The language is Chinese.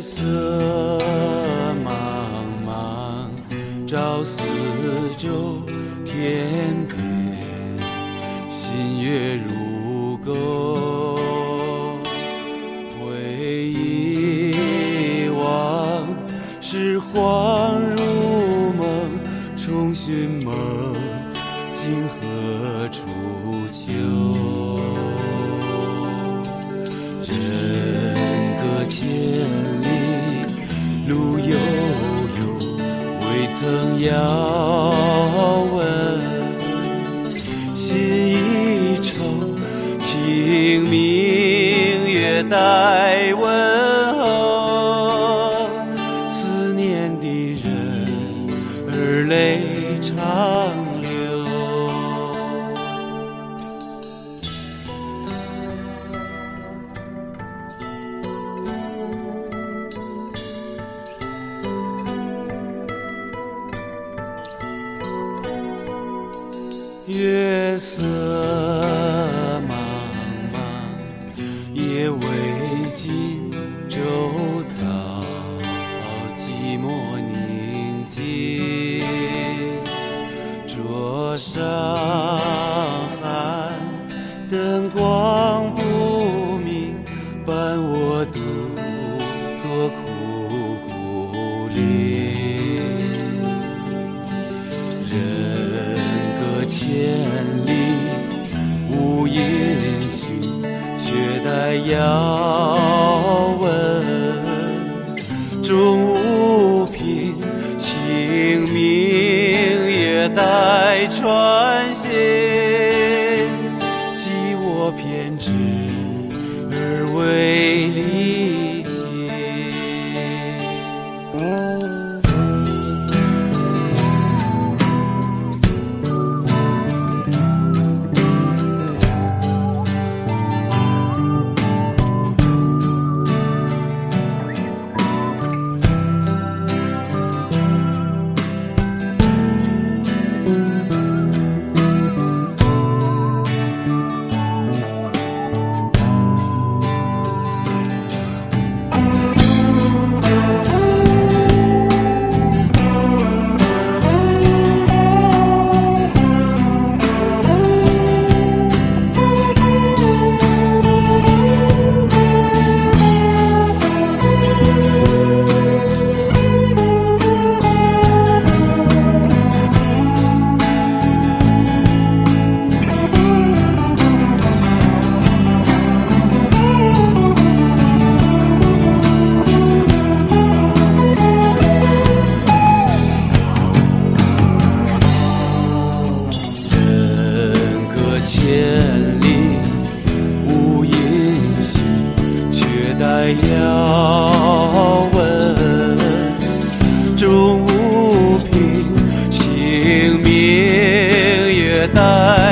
色茫茫，照四周天边，新月如钩，回忆往事恍如梦，重寻梦今何处求？千里路悠悠，未曾遥问。心一愁，清明月待问候。思念的人儿泪长流。月色茫茫，夜未尽，周遭寂寞宁静。桌上寒，灯光不明，伴我独坐枯骨林。千里无音讯，却待遥问。终无凭，清明月待传信。寄我偏执而为离情。千里无音讯，却待遥问。终无凭，清明月待